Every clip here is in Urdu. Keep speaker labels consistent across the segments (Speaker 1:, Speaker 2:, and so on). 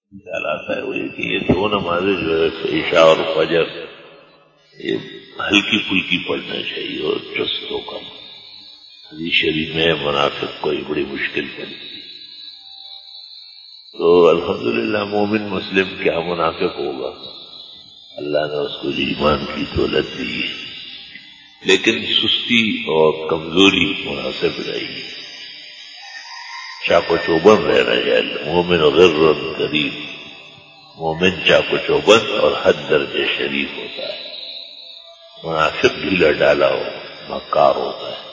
Speaker 1: خیال آتا ہے وہ کہ یہ دو نمازیں جو ہے عشاء اور فجر یہ ہلکی پھلکی پڑھنا چاہیے اور چست ہو کر. حدیث شریف میں منافق کوئی بڑی مشکل پڑتی. تو الحمدللہ مومن مسلم کیا منافق ہوگا؟ اللہ نے اس کو ایمان کی دولت دی ہے، لیکن سستی اور کمزوری مناسب رہی ہے. چاق و چوبند رہ رہے ہیں. مومن غر کریم، مومن چاق و چوبند اور حد درجے شریف ہوتا ہے. منافق ڈھیلا ڈالا ہو مکار ہوتا ہے.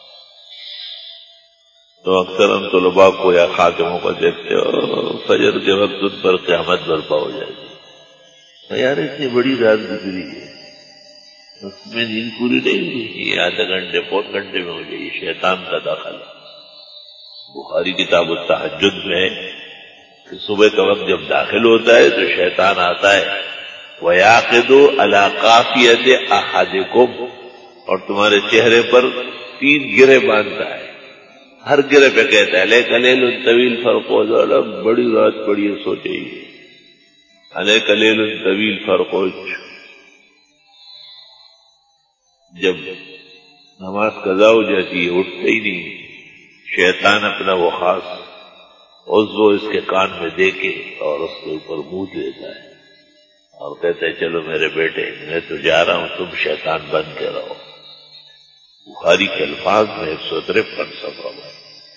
Speaker 1: تو اکثر ہم طلباء کو یا خاتموں کو دیکھتے ہو فجر کے وقت ان پر قیامت برپا ہو جائے گی. یار اتنی بڑی رات گزری ہے، اس میں نیند پوری نہیں ہوئی، یہ آدھا گھنٹے پون گھنٹے میں ہو جائے. یہ شیطان کا داخل ہے. بخاری کتاب التہجد میں ہے کہ صبح کا وقت جب داخل ہوتا ہے تو شیطان آتا ہے وَيَعْقِدُ عَلَىٰ قَافِيَةِ أَحَدِكُمْ، اور تمہارے چہرے پر 3 گرے باندھتا ہے. ہر گرے پہ کہتا ہے علیک لیل طویل فرقوج، بڑی رات پڑی ہے سو چاہیے. علیک لیل طویل فرقوج. جب نماز قضا ہو جاتی ہے اٹھتے ہی نہیں، شیطان اپنا وہ خاص عضو اس کے کان میں دے کے اور اس کے اوپر منہ دیتا ہے اور کہتے ہیں چلو میرے بیٹے میں تو جا رہا ہوں، تم شیطان بن کے رہو. بخاری کے الفاظ میں 153 صفحہ ہے.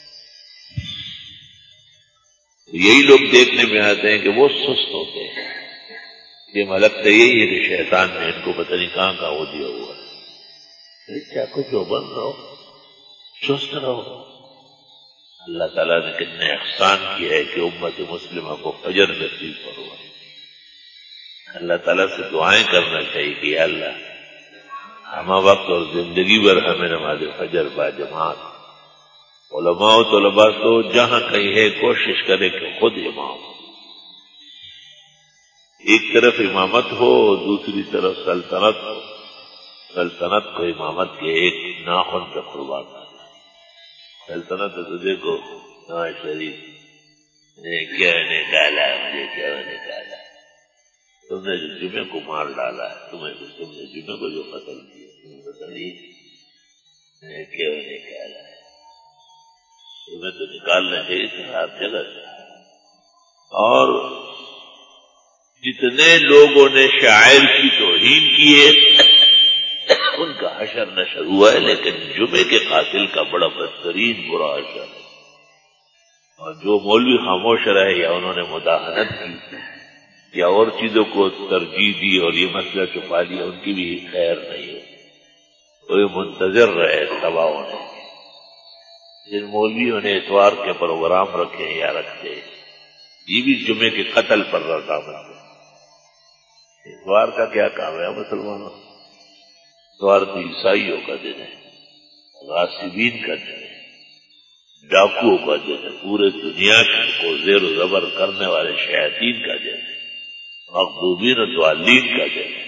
Speaker 1: یہی لوگ دیکھنے میں آتے ہیں کہ وہ سست ہوتے ہیں. یہ ملک تو یہی ہے کہ شیطان نے ان کو پتہ نہیں کہاں کہاں وہ دیا ہوا ہے. کیا کچھ جو بن رہو سست رہو. اللہ تعالیٰ نے کتنے احسان کیا ہے کہ امت مسلمہ کو فجر نصیب فرمائے. اللہ تعالیٰ سے دعائیں کرنا چاہیے کہ یا اللہ ہمہ وقت اور زندگی بھر ہمیں نماز فجر با جماعت. علماء و طلباء تو جہاں کہیں ہے کوشش کرے کہ خود امام ہو. ایک طرف امامت ہو دوسری طرف سلطنت ہو. سلطنت کو امامت کے ایک ناخن پہ قربان کرنا. سلطنت تو دیکھو نواز شریف نے کیا نکالا، مجھے کیا نکالا. تم نے جو جمعے کو مار ڈالا ہے، تم نے جمعے کو جو قتل کیا تمہیں پتہ نہیں کیا نکالا ہے. تمہیں تو نکالنا چاہیے تھا ہر جگہ سے. اور جتنے لوگوں نے شاعر کی توہین کی ہے ان کا حشر نشر ہوا ہے، لیکن جمعے کے قاتل کا بڑا بدترین برا حشر ہے. اور جو مولوی خاموش رہے یا انہوں نے مداحنت کی یا اور چیزوں کو ترجیح دی اور یہ مسئلہ چھپا لیا، ان کی بھی خیر نہیں ہو. کوئی منتظر رہے تباہ ہونے. جن مولویوں نے اتوار کے پروگرام رکھے یا رکھتے یہ بھی جمعے کے قتل پر رضامند ہے. اتوار کا کیا کام ہے مسلمانوں؟ اتوار تو عیسائیوں کا دن ہے، غاصبین کا دن ہے، ڈاکوؤں کا دن ہے، پورے دنیا کو زیر و زبر کرنے والے شیاطین کا دن ہے، مغضوبین و ضالین کا دن ہے.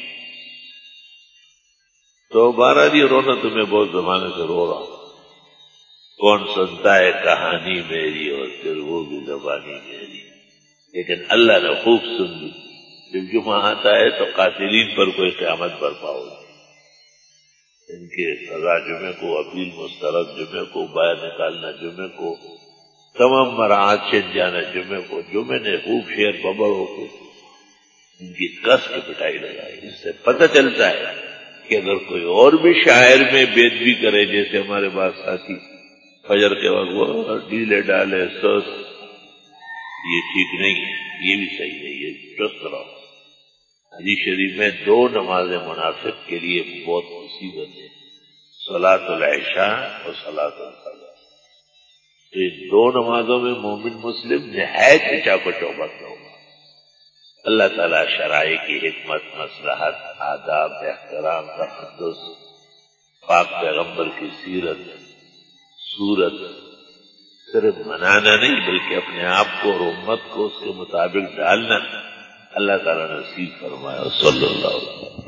Speaker 1: تو بہرحال یہ رونا تمہیں بہت زمانے سے رو رہا ہوں. کون سنتا ہے کہانی میری اور پھر وہ بھی زبانی میری. لیکن اللہ نے خوب سن لی. جب جمعہ آتا ہے تو قاتلین پر کوئی قیامت برپا ہوگی. ان کے سزا جمعے کو، اپیل مسترد جمعے کو، باہر نکالنا جمعے کو، تمام مراعات چھن جانا جمعے کو. جمعے نے خوب شیر ببڑ ہو کے ان کی کس کی پٹائی لگائی. اس سے پتہ چلتا ہے کہ اگر کوئی اور بھی شاعر میں بید بھی کرے، جیسے ہمارے پاس ساتھی فجر کے وقت وہ ڈھیلے ڈالے سوس، یہ ٹھیک نہیں ہے، یہ بھی صحیح نہیں ہے. چست رہو. حدیث شریف میں 2 نمازیں منافق کے لیے بہت مصیبت ہے، صلاۃ العشاء اور صلاۃ الفجر. تو ان 2 نمازوں میں مومن مسلم نہایت چاق و چوبند ہوگا. اللہ تعالیٰ شرائع کی حکمت، مصلحت، آداب، احترام، تقدس، پاک پیغمبر کی سیرت، صورت صرف منانا نہیں بلکہ اپنے آپ کو اور امت کو اس کے مطابق ڈالنا اللہ تعالیٰ نصیب فرمایا. صلی اللہ علیہ وسلم.